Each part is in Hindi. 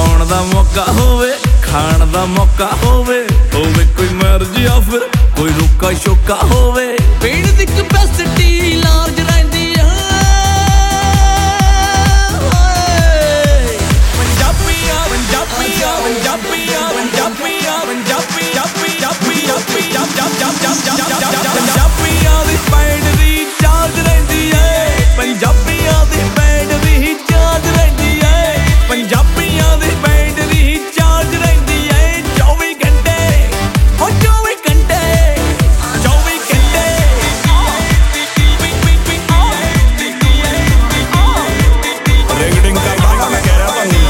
आउण दा मौका होवे खाण दा मौका होवे कोई मर्जी या फिर कोई रुका शोका होवे पेड़ दी कैपेसिटी लार्ज रहिंदी है पंजाबियां पंजाबियां पंजाबियां पंजाबियां पंजाबियां दी बैटरी चार्ज रहिंदी है पंजाबियां दी बैटरी चार्ज रहिंदी है पंजाबियां दी बैटरी चार्ज रहिंदी है 24 घंटे ओ 24 घंटे 24 घंटे रेगडिंग करना मैं कह रहा पंगी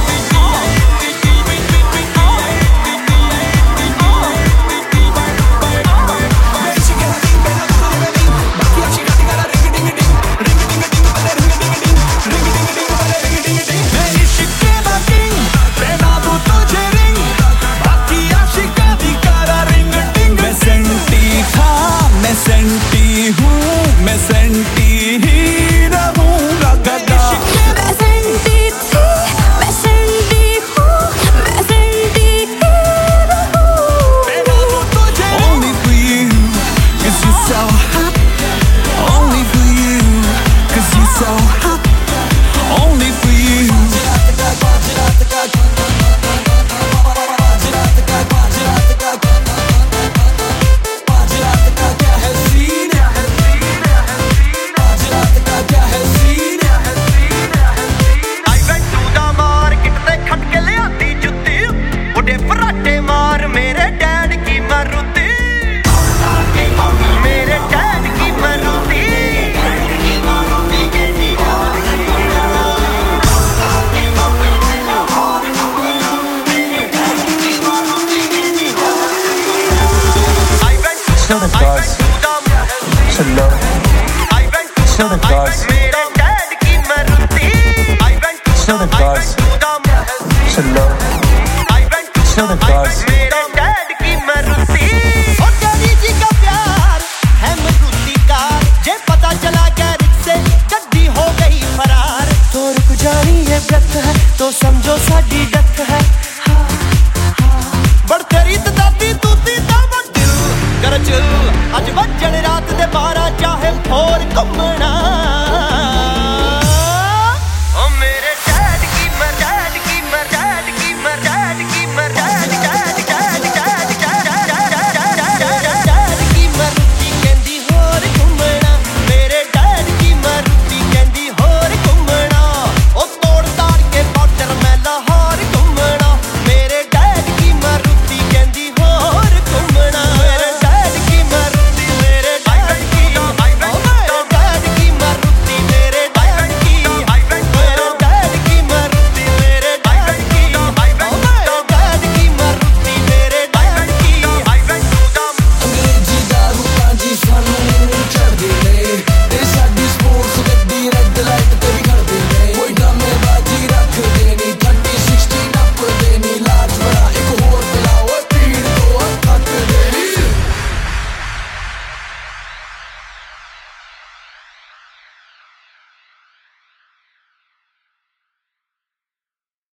मैं सेंटी ही रहूंगा गदा मैं सेंटी थी मैं सेंटी हूँ मैं सेंटी ही रहूँ Only for you, 'cause you're so hot. Only for you, 'cause you're so hot. Only for you. Still the cars, so low. Still the cars, still the cars, so low. Still the cars. तो समझो साडी डक है बड़ तेरी दादी तूती दा दिल कर चिल अज वजन रात दे 12 चाहे होर घुमना